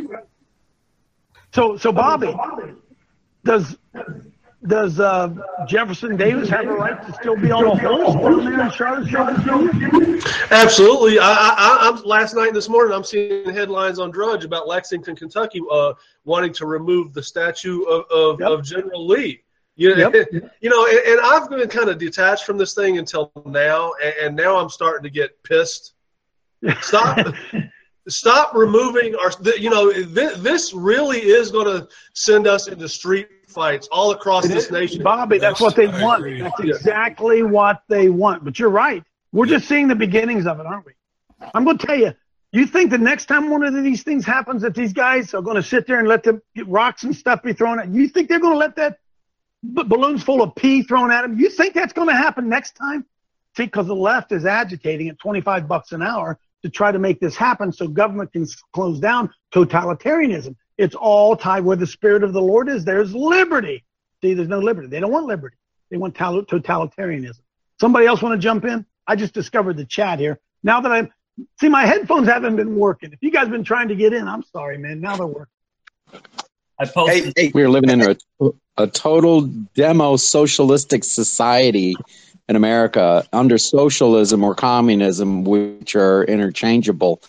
So Bobby, does Jefferson Davis have a right to still be on a horse down there in Charlottesville, Virginia? Absolutely. I'm last night and this morning I'm seeing headlines on Drudge about Lexington, Kentucky, wanting to remove the statue of General Lee. And I've been kind of detached from this thing until now, and now I'm starting to get pissed. Stop removing our. This really is going to send us into street fights all across this nation. Bobby, that's what they want. That's exactly what they want. But you're right. We're just seeing the beginnings of it, aren't we? I'm going to tell you. You think the next time one of these things happens that these guys are going to sit there and let the rocks and stuff be thrown at you? You think they're going to let that balloons full of pee thrown at them? You think that's going to happen next time? See, because the left is agitating at $25 an hour to try to make this happen so government can close down totalitarianism. It's all tied where the Spirit of the Lord is. There's liberty. See, there's no liberty. They don't want liberty. They want totalitarianism. Somebody else want to jump in? I just discovered the chat here. Now that my headphones haven't been working. If you guys have been trying to get in, I'm sorry, man. Now they're working. I posted. We're living in a total demo socialistic society in America under socialism or communism, which are interchangeable.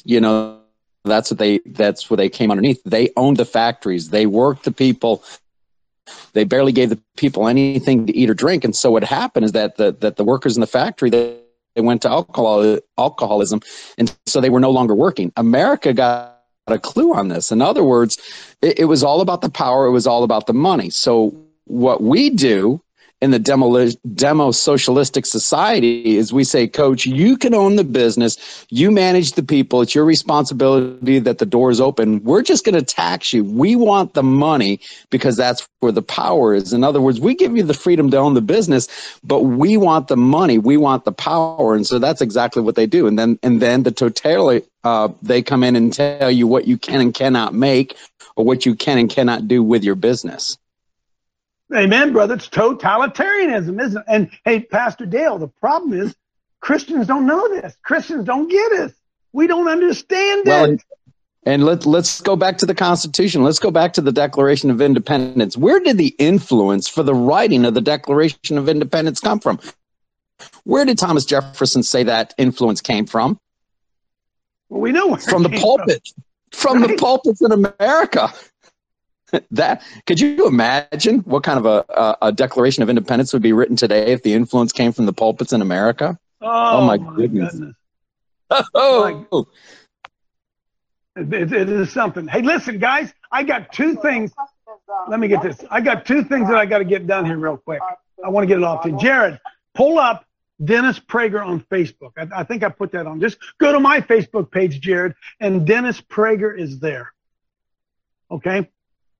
That's what they came underneath. They owned the factories. They worked the people. They barely gave the people anything to eat or drink. And so what happened is that the workers in the factory, they went to alcoholism, and so they were no longer working. America got a clue on this. In other words, it was all about the power. It was all about the money. So what we do in the demo socialistic society is we say, Coach, you can own the business. You manage the people. It's your responsibility that the door is open. We're just going to tax you. We want the money because that's where the power is. In other words, we give you the freedom to own the business, but we want the money. We want the power. And so that's exactly what they do. And then the totality, they come in and tell you what you can and cannot make or what you can and cannot do with your business. Amen, brother. It's totalitarianism, isn't it? And hey, Pastor Dale, the problem is Christians don't know this. Christians don't get it. We don't understand it. And let's go back to the Constitution. Let's go back to the Declaration of Independence. Where did the influence for the writing of the Declaration of Independence come from? Where did Thomas Jefferson say that influence came from? Well, we know from the pulpit. From the pulpits in America. That could you imagine what kind of a Declaration of Independence would be written today if the influence came from the pulpits in America? Oh my goodness. Oh, it is something. Hey, listen, guys, I got two things. Let me get this. I got two things that I got to get done here real quick. I want to get it off to Jared. Pull up Dennis Prager on Facebook. I think I put that on. Just go to my Facebook page, Jared, and Dennis Prager is there. Okay.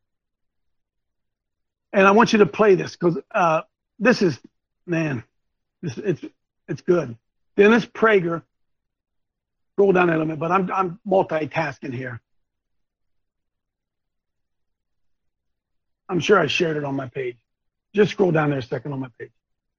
And I want you to play this because this is, man, it's good. Dennis Prager, scroll down a little bit, but I'm multitasking here. I'm sure I shared it on my page. Just scroll down there a second on my page.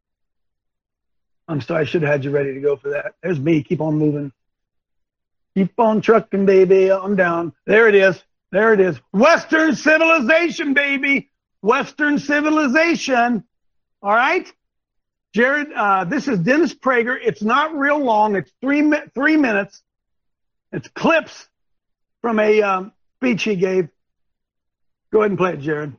I'm sorry, I should have had you ready to go for that. There's me. Keep on moving. Keep on trucking, baby. I'm down. There it is. There it is. Western civilization, baby. Western civilization. All right? Jared, this is Dennis Prager. It's not real long. It's 3 minutes. It's clips from a speech he gave. Go ahead and play it, Jared.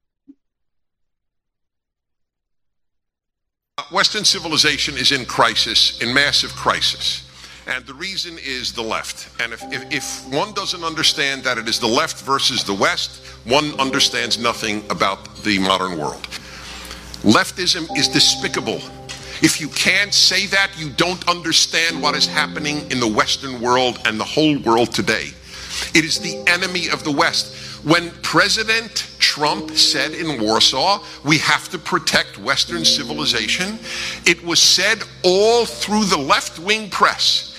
Western civilization is in crisis, in massive crisis. And the reason is the left. And if one doesn't understand that it is the left versus the West, one understands nothing about the modern world. Leftism is despicable. If you can't say that, you don't understand what is happening in the Western world and the whole world today. It is the enemy of the West. When President Trump said in Warsaw, we have to protect Western civilization, it was said all through the left-wing press.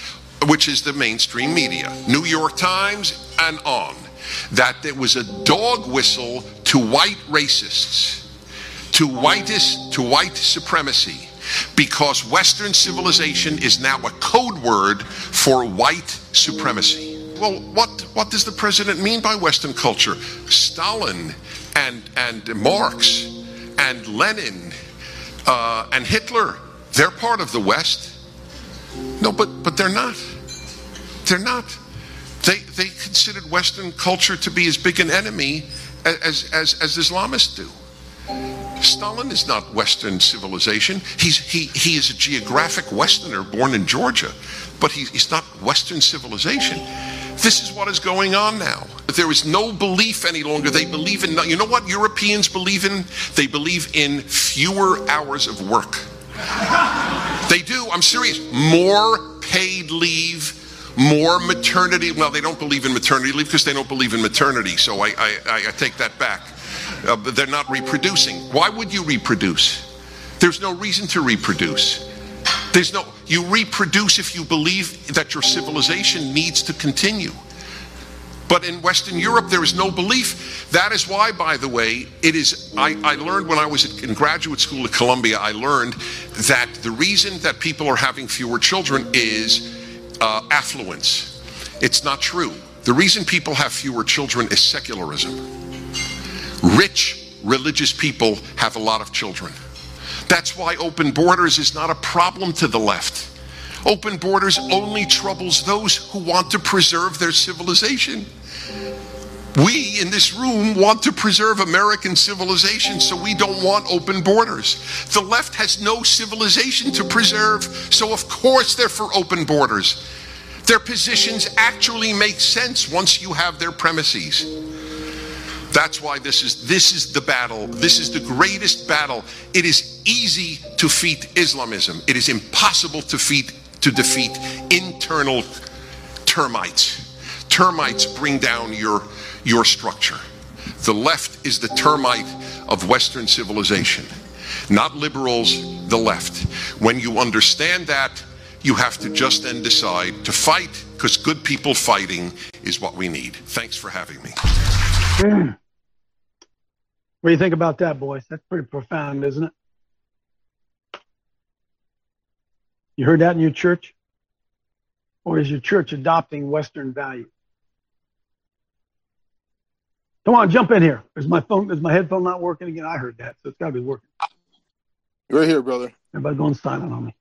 which is the mainstream media, New York Times and on, that there was a dog whistle to white racists, to white supremacy, because Western civilization is now a code word for white supremacy. Well, what does the president mean by Western culture? Stalin and Marx and Lenin and Hitler, they're part of the West. No, but they're not. They're not. They considered Western culture to be as big an enemy as Islamists do. Stalin is not Western civilization. He is a geographic Westerner born in Georgia, but he's not Western civilization. This is what is going on now. There is no belief any longer. They believe in, you know what Europeans believe in? They believe in fewer hours of work. They do, I'm serious. More paid leave, more maternity. Well, they don't believe in maternity leave because they don't believe in maternity, so I take that back. But they're not reproducing. Why would you reproduce? There's no reason to reproduce. You reproduce if you believe that your civilization needs to continue. But in Western Europe, there is no belief. That is why, by the way, I learned when I was in graduate school at Columbia, I learned that the reason that people are having fewer children is affluence. It's not true. The reason people have fewer children is secularism. Rich, religious people have a lot of children. That's why open borders is not a problem to the left. Open borders only troubles those who want to preserve their civilization. We in this room want to preserve American civilization, so we don't want open borders. The left has no civilization to preserve, so of course they're for open borders. Their positions actually make sense once you have their premises. That's why this is the battle. This is the greatest battle. It is easy to defeat Islamism. It is impossible to defeat internal termites. Termites bring down your structure. The left is the termite of Western civilization, not liberals, the left. When you understand that, you have to just then decide to fight, because good people fighting is what we need. Thanks for having me. What do you think about that, boys? That's pretty profound, isn't it? You heard that in your church? Or is your church adopting Western values? Come on, jump in here. Is my headphone not working again? I heard that, so it's got to be working. Right here, brother. Everybody going silent on me.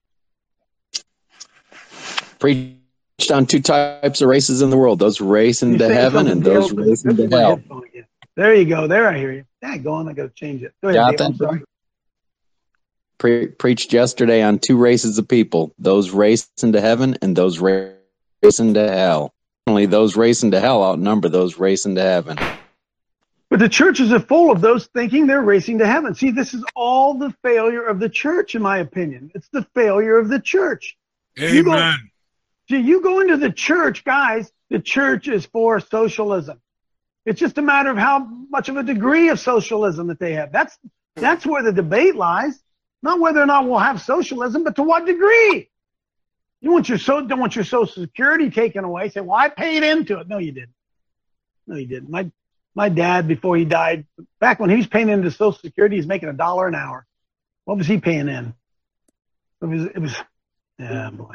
Preached on two types of races in the world: those racing to heaven and those racing to hell. There you go. There, I hear you. Daggone, I got to change it. Go ahead, Dave. I'm sorry. Preached yesterday on two races of people: those racing to heaven and those racing to hell. Only those racing to hell outnumber those racing to heaven. But the churches are full of those thinking they're racing to heaven. See, this is all the failure of the church, in my opinion. It's the failure of the church. Amen. You go into the church, guys, the church is for socialism. It's just a matter of how much of a degree of socialism that they have. That's where the debate lies. Not whether or not we'll have socialism, but to what degree. You don't want your Social Security taken away. Say, well, I paid into it. No, you didn't. No, you didn't. My dad, before he died, back when he was paying into Social Security, he was making $1 an hour. What was he paying in? It was yeah, boy.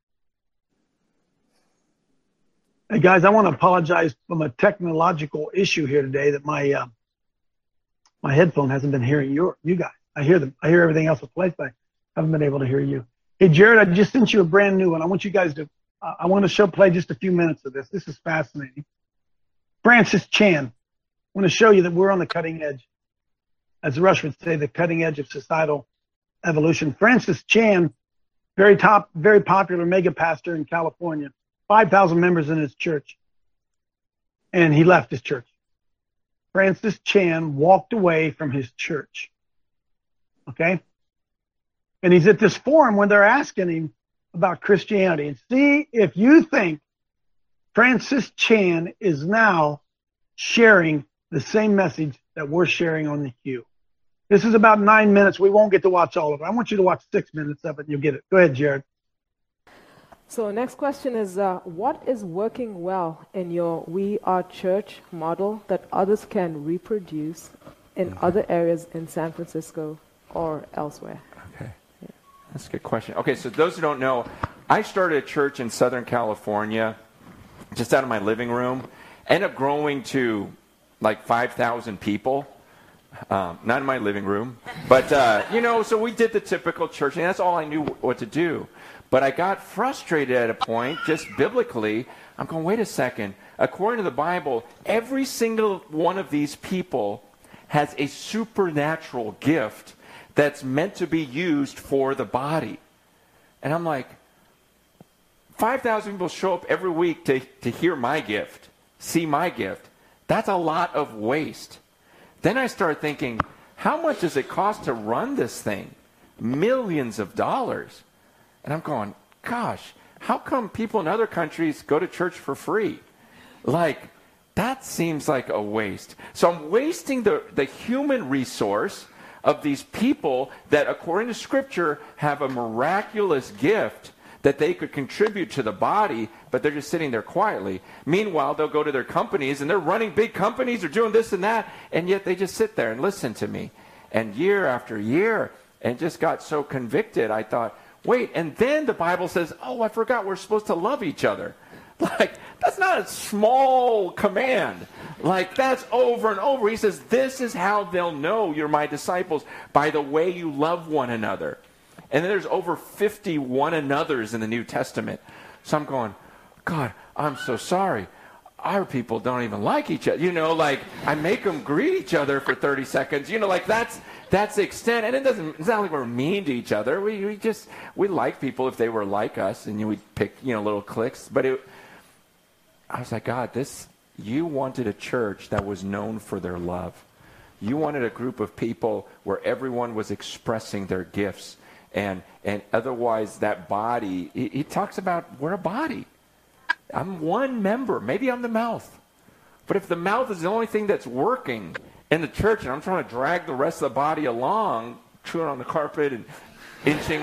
Hey guys, I want to apologize from a technological issue here today that my headphone hasn't been hearing you guys. I hear everything else that plays, but I haven't been able to hear you. Hey Jared, I just sent you a brand new one. I want you guys to I want to play just a few minutes of this. This is fascinating. Francis Chan. I want to show you that we're on the cutting edge. As Rush would say, the cutting edge of societal evolution. Francis Chan, very popular mega pastor in California. 5,000 members in his church. And he left his church. Francis Chan walked away from his church. Okay? And he's at this forum when they're asking him about Christianity. And see if you think Francis Chan is now sharing the same message that we're sharing on the Q. This is about 9 minutes. We won't get to watch all of it. I want you to watch 6 minutes of it and you'll get it. Go ahead, Jared. So next question is, what is working well in your We Are Church model that others can reproduce in other areas in San Francisco or elsewhere? Okay. Yeah. That's a good question. Okay, so those who don't know, I started a church in Southern California, just out of my living room. Ended up growing to like 5,000 people. Not in my living room. But, so we did the typical church, and that's all I knew what to do. But I got frustrated at a point, just biblically. I'm going, wait a second. According to the Bible, every single one of these people has a supernatural gift that's meant to be used for the body. And I'm like, 5,000 people show up every week to hear my gift, see my gift. That's a lot of waste. Then I started thinking, how much does it cost to run this thing? Millions of dollars. And I'm going, gosh, how come people in other countries go to church for free? Like, that seems like a waste. So I'm wasting the human resource of these people that, according to Scripture, have a miraculous gift that they could contribute to the body, but they're just sitting there quietly. Meanwhile, they'll go to their companies, and they're running big companies, they're doing this and that, and yet they just sit there and listen to me. And year after year, and just got so convicted, I thought, wait, and then the Bible says, oh, I forgot we're supposed to love each other. Like, that's not a small command. Like, that's over and over. He says, this is how they'll know you're my disciples, by the way you love one another. And then there's over 50 one another's in the New Testament. So I'm going, God, I'm so sorry. Our people don't even like each other. Like, I make them greet each other for 30 seconds. Like, that's the extent. And it's not like we're mean to each other. We like people if they were like us, and we pick, little cliques. But I was like, God, you wanted a church that was known for their love. You wanted a group of people where everyone was expressing their gifts. And otherwise, that body, he talks about we're a body. I'm one member. Maybe I'm the mouth. But if the mouth is the only thing that's working in the church, and I'm trying to drag the rest of the body along, chewing on the carpet and inching,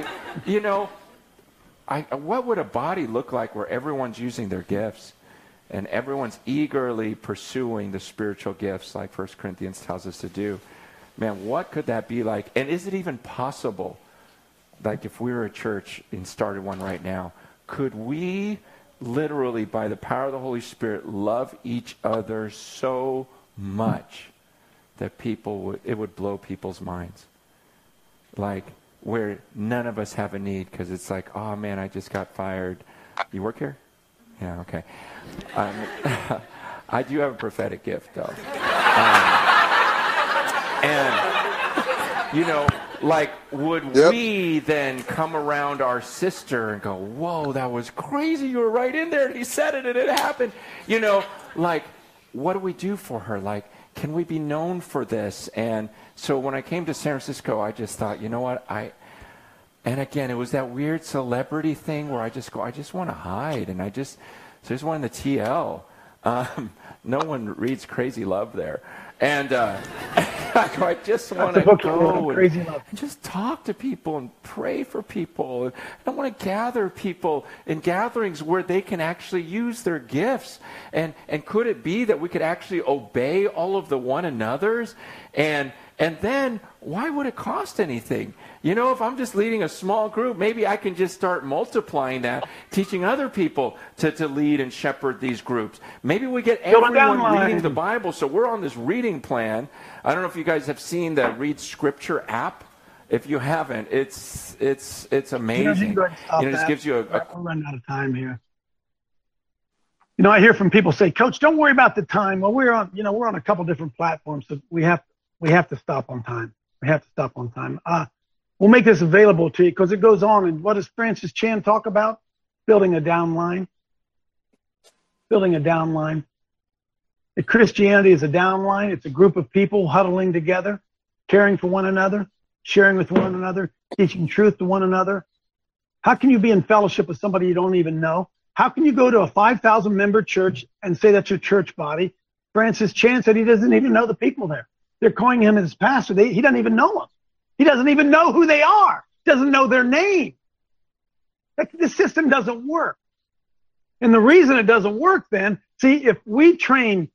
what would a body look like where everyone's using their gifts and everyone's eagerly pursuing the spiritual gifts like 1 Corinthians tells us to do? Man, what could that be like? And is it even possible? Like, if we were a church and started one right now, could we literally, by the power of the Holy Spirit, love each other so much that it would blow people's minds? Like, where none of us have a need because it's like, oh man, I just got fired. You work here? Yeah, okay. I do have a prophetic gift, though. Like, would we then come around our sister and go, whoa, that was crazy. You were right in there and he said it and it happened. Like, what do we do for her? Like, can we be known for this? And so when I came to San Francisco, I just thought, you know what? And again, it was that weird celebrity thing where I just want to hide. And I just wanted the TL. No one reads Crazy Love there. And I just want to go and just talk to people and pray for people. And I want to gather people in gatherings where they can actually use their gifts. And could it be that we could actually obey all of the one another's? And then, why would it cost anything? If I'm just leading a small group, maybe I can just start multiplying that, teaching other people to lead and shepherd these groups. Maybe we get everyone reading the Bible. So we're on this reading plan. I don't know if you guys have seen the Read Scripture app. If you haven't, it's amazing. It just gives you We're running out of time here. I hear from people say, Coach, don't worry about the time. Well, we're on a couple different platforms, so we have to stop on time. We have to stop on time. We'll make this available to you because it goes on. And what does Francis Chan talk about? Building a downline. Building a downline. That Christianity is a downline. It's a group of people huddling together, caring for one another, sharing with one another, teaching truth to one another. How can you be in fellowship with somebody you don't even know? How can you go to a 5,000-member church and say that's your church body? Francis Chan said he doesn't even know the people there. They're calling him his pastor. He doesn't even know them. He doesn't even know who they are. Doesn't know their name. The system doesn't work. And the reason it doesn't work then, see, if we train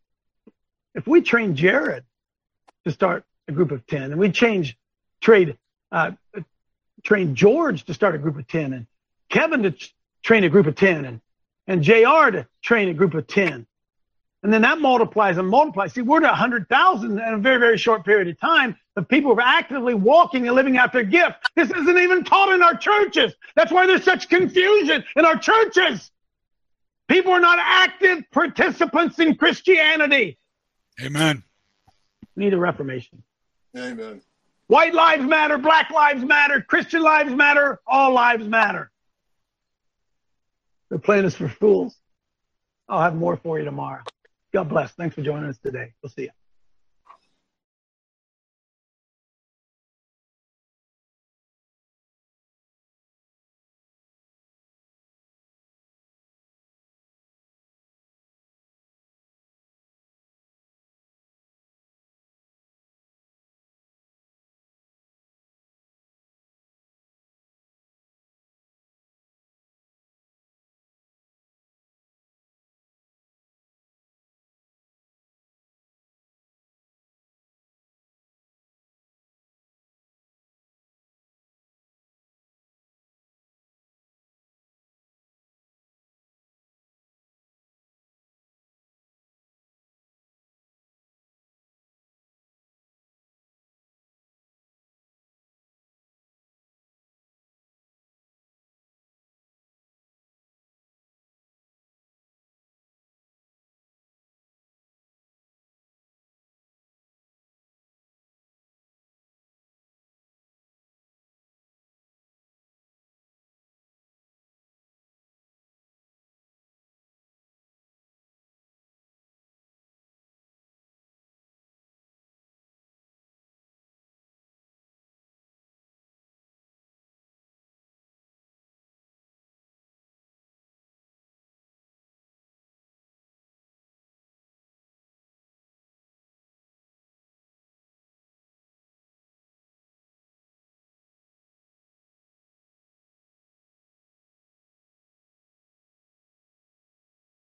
Jared to start a group of 10, and we train George to start a group of 10, and Kevin to train a group of 10, and JR to train a group of 10. And then that multiplies and multiplies. See, we're at 100,000 in a very, very short period of time of people who are actively walking and living out their gift. This isn't even taught in our churches. That's why there's such confusion in our churches. People are not active participants in Christianity. Amen. We need a reformation. Amen. White lives matter, black lives matter, Christian lives matter, all lives matter. They're playing us for fools. I'll have more for you tomorrow. God bless. Thanks for joining us today. We'll see you.